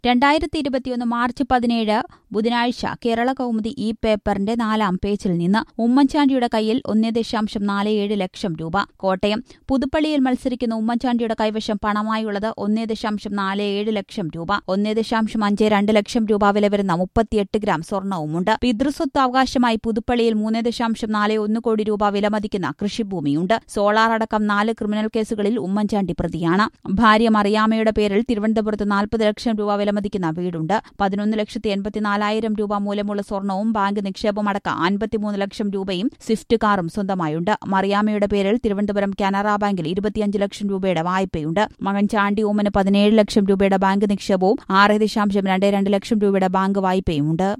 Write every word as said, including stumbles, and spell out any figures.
രണ്ടായിരത്തി ഇരുപത്തിയൊന്ന് മാർച്ച് പതിനേഴ് ബുധനാഴ്ച കേരള കൗമുദി ഈ പേപ്പറിന്റെ നാലാം പേജിൽ നിന്ന് ഉമ്മൻചാണ്ടിയുടെ കയ്യിൽ ഒന്നേ ദശാംശം നാല് ഏഴ് ലക്ഷം രൂപ. കോട്ടയം പുതുപ്പള്ളിയിൽ മത്സരിക്കുന്ന ഉമ്മൻചാണ്ടിയുടെ കൈവശം പണമായുള്ളത് ഒന്നേ ദശാംശം നാല് ഏഴ് ലക്ഷം രൂപ. ഒന്നേ ദശാംശം അഞ്ച് രണ്ട് ലക്ഷം രൂപ വില വരുന്ന മുപ്പത്തിയെട്ട് ഗ്രാം സ്വർണവുമുണ്ട്. പിതൃസ്വത്ത് അവകാശമായി പുതുപ്പള്ളിയിൽ മൂന്ന് ദശാംശം നാല് ഒന്ന് കോടി രൂപ വിലമതിക്കുന്ന കൃഷിഭൂമിയുണ്ട്. സോളാർ അടക്കം നാല് ക്രിമിനൽ കേസുകളിൽ ഉമ്മൻചാണ്ടി പ്രതിയാണ്. ഭാര്യ മറിയാമ്മയുടെ പേരിൽ തിരുവനന്തപുരത്ത് നാൽപ്പത് ലക്ഷം രൂപ വിലമതിക്കുന്ന വീടുണ്ട്. പതിനൊന്ന് ലക്ഷത്തി എൺപത്തിനാലായിരം രൂപ മൂല്യമുള്ള സ്വർണവും ബാങ്ക് നിക്ഷേപമടക്കം അൻപത്തിമൂന്ന് ലക്ഷം രൂപയും സ്വിഫ്റ്റ് കാറും സ്വന്തമായുണ്ട്. മറിയാമ്മയുടെ പേരിൽ തിരുവനന്തപുരം കാനറ ബാങ്കിൽ ഇരുപത്തിയഞ്ച് ലക്ഷം രൂപയുടെ വായ്പയുണ്ട്. മകൻ ചാണ്ടി ഓമന് പതിനേഴ് ലക്ഷം രൂപയുടെ ബാങ്ക് നിക്ഷേപവും ആറ് ദശാംശം രണ്ട് രണ്ട് ലക്ഷം രൂപയുടെ ബാങ്ക് വായ്പയുമുണ്ട്.